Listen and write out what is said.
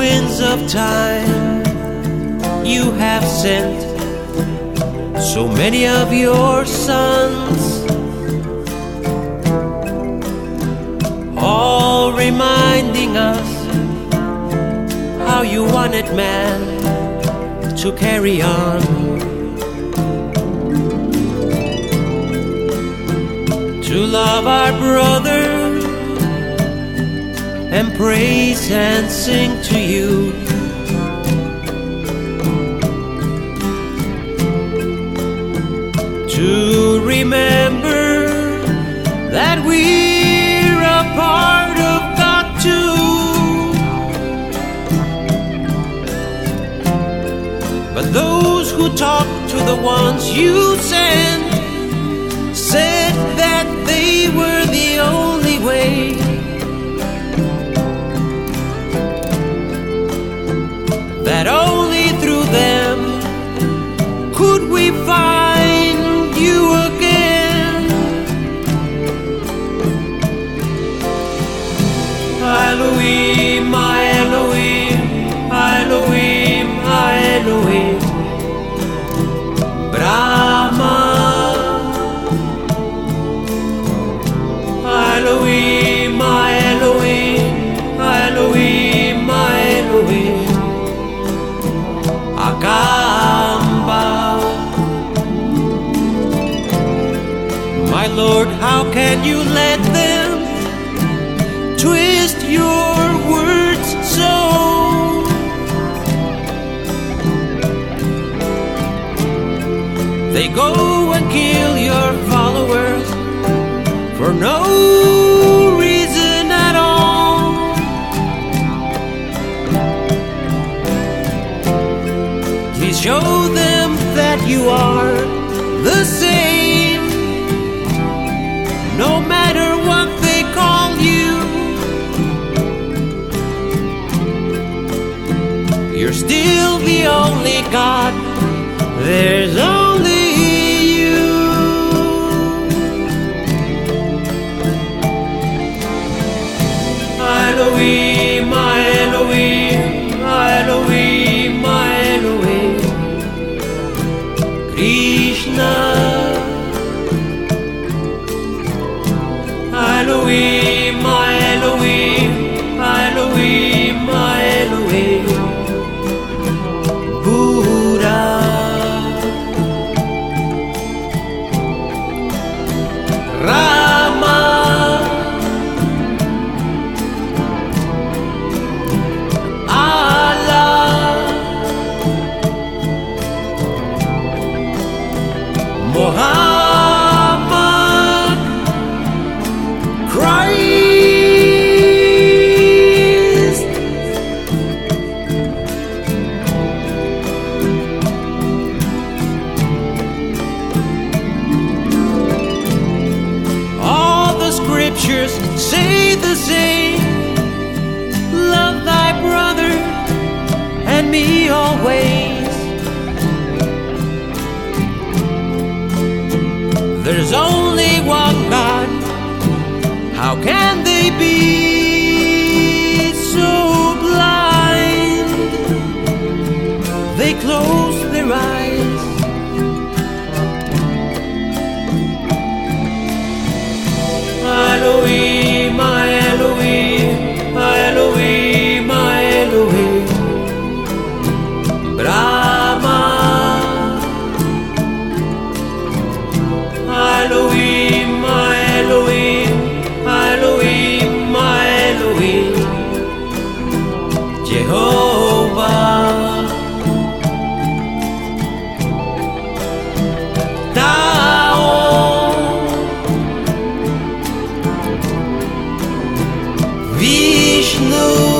winds of time, you have sent so many of your sons, all reminding us how you wanted man to carry on. To love our brother and praise and sing to you. To remember that we're a part of God too. But those who talk to the ones you sent said that they were the only way. That only through them could we find you again. Elohim, Elohim, Elohim, Elohim, Brahma. Elohim, Elohim, Elohim, Elohim, Agamba. My Lord, how can you let them twist your words so? They go and kill your followers for no reason at all. Please show them that you are the same, no matter what they call you. You're still the only God. There's only you. Elohim, Elohim, Elohim, Elohim, Krishna. Elohim, Elohim, Elohim, Elohim, Buddha. Rama, Allah, Muhammad, Christ. All the scriptures say the same. Love thy brother and me always. There's only one God. How can they be so blind? They close their eyes. Elohim, Elohim, Elohim, Elohim, Brahma. Elohim, Elohim, Elohim, Elohim, Jehovah. Tao, Vishnu.